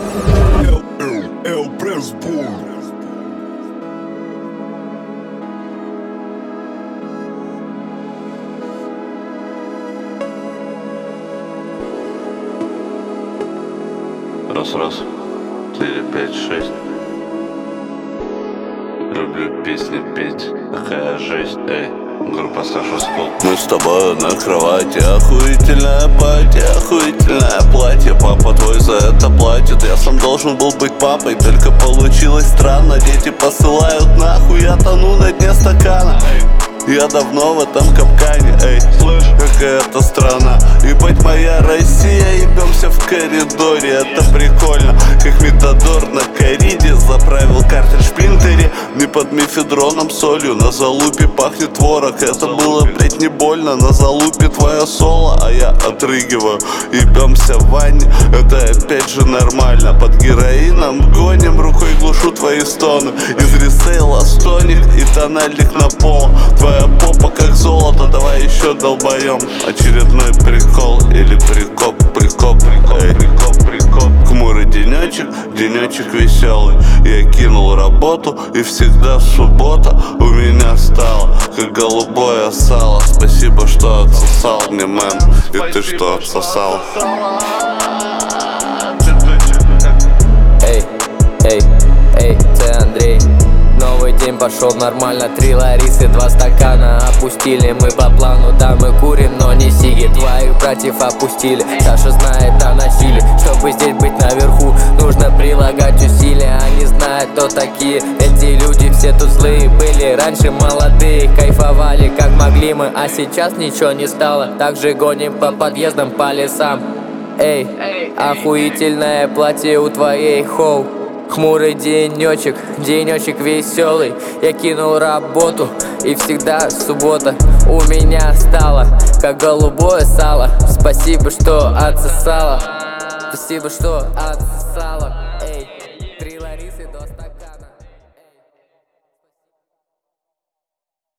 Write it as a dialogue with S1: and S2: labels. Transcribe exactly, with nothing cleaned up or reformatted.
S1: El Pressboy.
S2: Раз-раз, четыре, пять, шесть. Люблю песни петь, такая жесть, эй. Группа Саша Скол. Мы с тобой на кровати, охуительное платье, охуительное платье. Папа твой за это платит, я сам должен был быть папой. Только получилось странно, дети посылают нахуй. Я тону на дне стакана, я давно в этом капкане, эй. Слышь, какая-то страна, ебать моя Россия. Ебемся в коридоре, это прикольно. Как Метадор на кориде, заправил картридж в принтере. Не под мефедроном солью, на залупе пахнет творог. Это было, блять, не больно, на залупе твоя соло. А я отрыгиваю, ебемся в ванне, это опять же нормально. Под героином гоним, рукой глушу твои стоны. Из ресейла стоник и тональник на пол. Твоя попа как золото, давай еще долбоем. Очередной прикол или прикоп, прикоп, эй. Прикоп, прикоп. Хмурый денечек, денечек веселый. Я кинул работу и всегда суббота у меня стала как голубое сало. Спасибо, что отсосал мне, мэн. И ты что отсосал?
S3: Эй, эй, эй, це Андрей. Новый день пошел нормально, три Ларисы, два стакана опустили. Мы по плану, да, мы курим, но не сиги. Твоих братьев опустили, Саша знает о насилии. Чтобы здесь быть наверху, нужно прилагать усилия. Они знают, кто такие эти люди, все тут злые были. Раньше молодые, кайфовали как могли мы, а сейчас ничего не стало. Так же гоним по подъездам, по лесам. Эй, охуительное платье у твоей хоу. Хмурый денечек, денечек веселый. Я кинул работу и всегда суббота у меня стала как голубое сало. Спасибо, что отсосала. Спасибо, что отсосала.